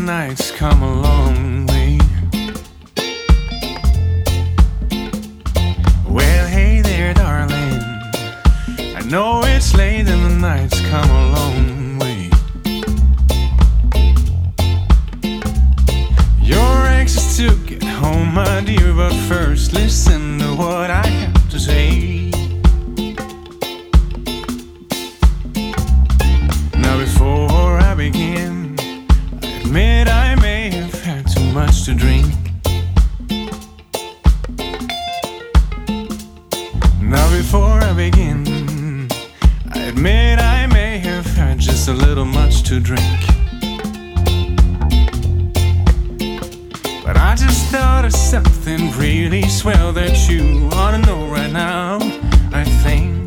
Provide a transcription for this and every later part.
night's come a long way. Well, hey there, darling, I know it's late and the night's come a long way. You're anxious to get home, my dear, but first listen to what I have to say. Now before I begin, I admit I may have had too much to drink. Now before I begin, I admit I may have had just a little much to drink. But I just thought of something really swell that you ought to know right now, I think.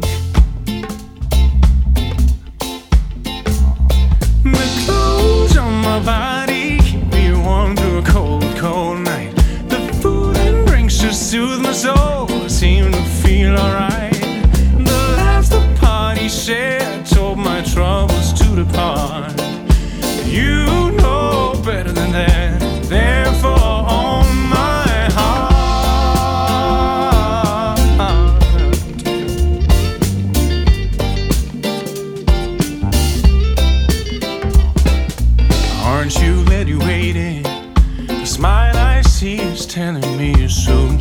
The clothes on my body keep me warm through a cold, cold night. The food and drinks just soothe my soul, I seem to feel alright. The laughs the party shared told my troubles to depart. You know better than that, therefore on my heart. Aren't you glad you waited? The smile I see is telling me you're so